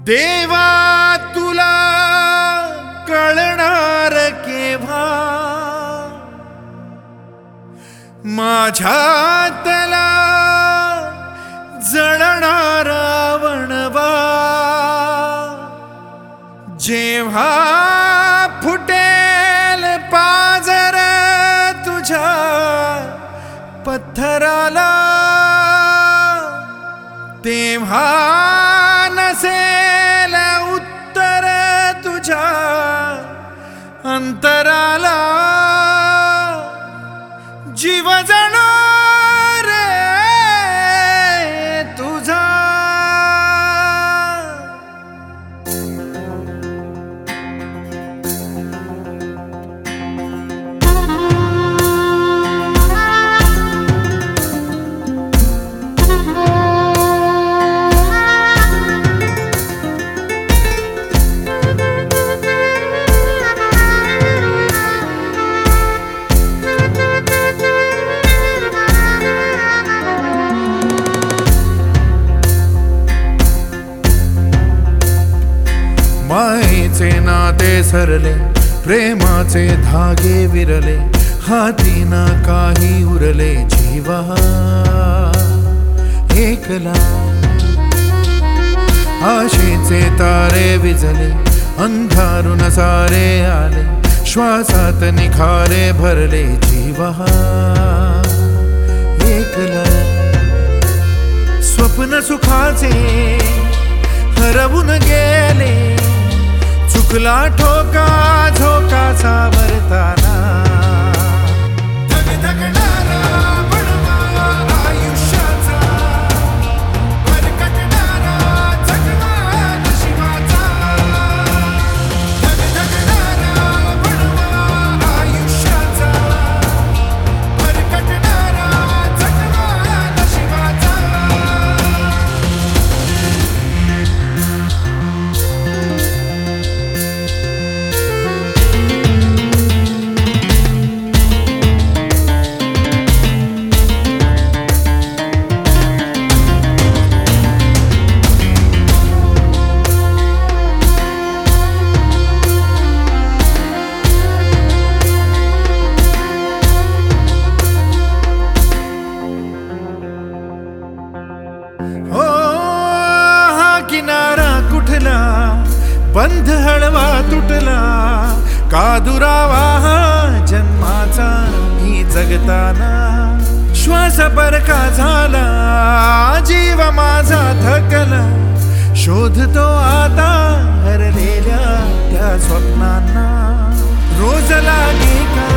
देवा तुला कळणार केव्हा माझ्यातला जळणारा वणवा जेव्हा फुटेल पाजर तुझ्या पत्थराला तेव्हा नसेल उत्तर तुझ्या अंतराला जीव जाणार तुझा मायेचे नाते सरले प्रेमाचे धागे विरले हाती ना काही उरले जीवा एकला आशेचे तारे विझले अंधारून सारे आले श्वासात निखारे भरले जीवा एकला स्वप्न सुखाचे हरवून गेले चुकला ठोका झोकाचा भरताना धगधगणारा वणवा आयुष्याचा भरकटणारा जगणा नशिबाचा धगधगणारा वणवा आयुष्याचा भरकटणारा जगणा नशिबाचा किनारा कुठला बंध हळवा तुटला का दुरावा जन्माचा मी जगताना श्वास परका झाला जीव माझा थकला शोधतो आता हरलेल्या त्या स्वप्नांना रोज लागे का